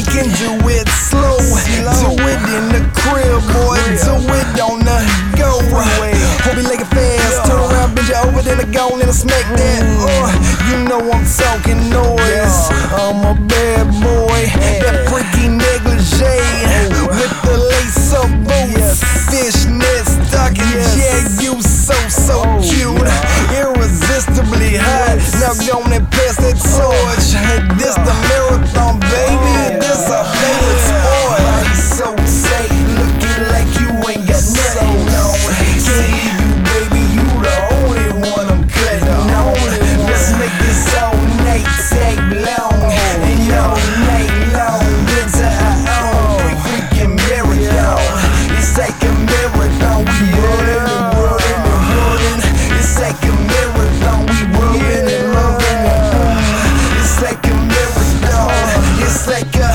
can do it slow, do it in the crib, boy, do it on the go. Hold me like a fast, turn around, bend you over, then I go and I smack that. You know I'm talking noise. I'm a bad boy, that freaky negligee with the lace up boots, fishnet stockings. Yeah, you so cute, irresistibly hot. Now go and pass that torch. This the marathon, baby. This our favorite sport. Body so safe, looking like you ain't got nothing on. Can't leave you, baby. You the only one I'm cutting on. Let's make this all night take long, and all night long. Into our own freaking marathon. It's like a marathon. We running and running and running. It's like a marathon. We running and running and running. It's like a marathon. It's like a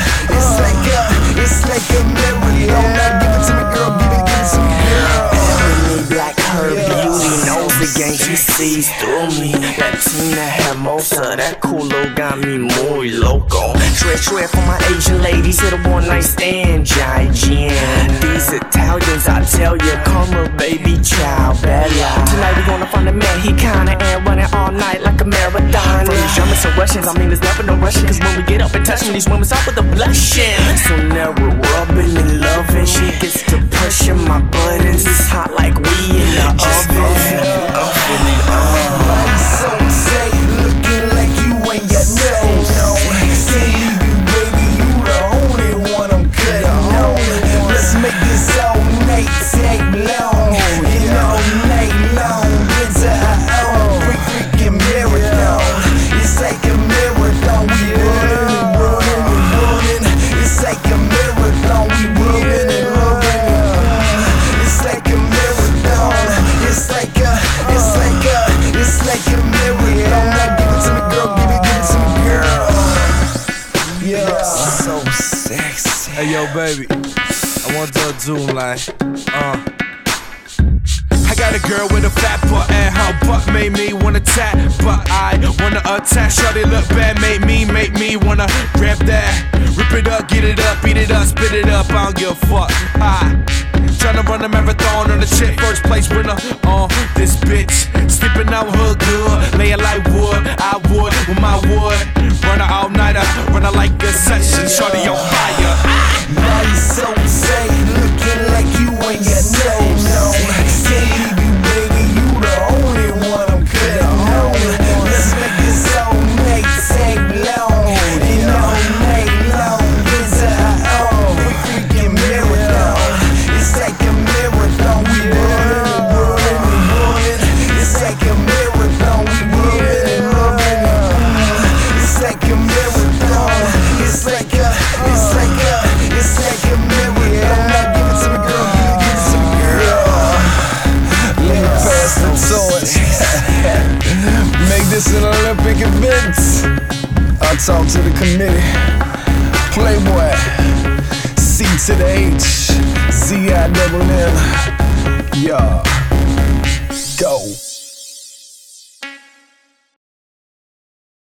marathon. Now give it to me, girl. Give it to me, girl. Ebony black, her beauty knows the game. She sees through me. Latina hermosa, that culo got me muy loco. Shred for my Asian ladies, hit a one night stand, Jai-Jin. These Italians, I tell you, karma, baby, ciao, bella. Tonight we gonna find a man, he kinda ain't running all night like a marathon. From these Germans and Russians, I mean there's never no rushing, cause when we get up and touch them, these women stop with the blushing. So now we're rubbing and loving, she gets to pushing my buttons. It's hot like we in the oven. Body so safe, looking like you ain't got nothing on. Can't leave you, baby. You the only one I'm cutting on. Let's make this all night take long, and all night long. Into our own freaking marathon. It's like a marathon. We running and running and running. It's like a marathon. We running and running. It's like a marathon. It's like a marathon. Now give it to me, girl. Give it to me, girl. Yeah, so sexy. Hey yo, baby, I want to do like, I got a girl with a fat butt and her butt made me wanna tap, but I wanna attack. Shorty look bad, make me wanna grab that. Rip it up, get it up, beat it up, spit it up. I don't give a fuck. Tryna run a marathon on the chick, first place winner. This bitch sleeping on her good, lay it like wood. I would with my wood. Run her all nighter, run her like a session. Shorty on fire. Body so safe, looking like you ain't got nothing on. Can't leave you, baby. You the only one I'm cutting on. Let's make this all night take long, and all night long. Into our own freaking marathon. It's like a marathon. We running and running and running. It's like a marathon. We running and running and running. It's like a marathon. It's like a marathon. Now give it to me, girl. Give it to me, girl. Let me pass the torch. Make this an Olympic event. I'll talk to the committee. Playboy, C to the H, Z-I-double-N. Yeah, go.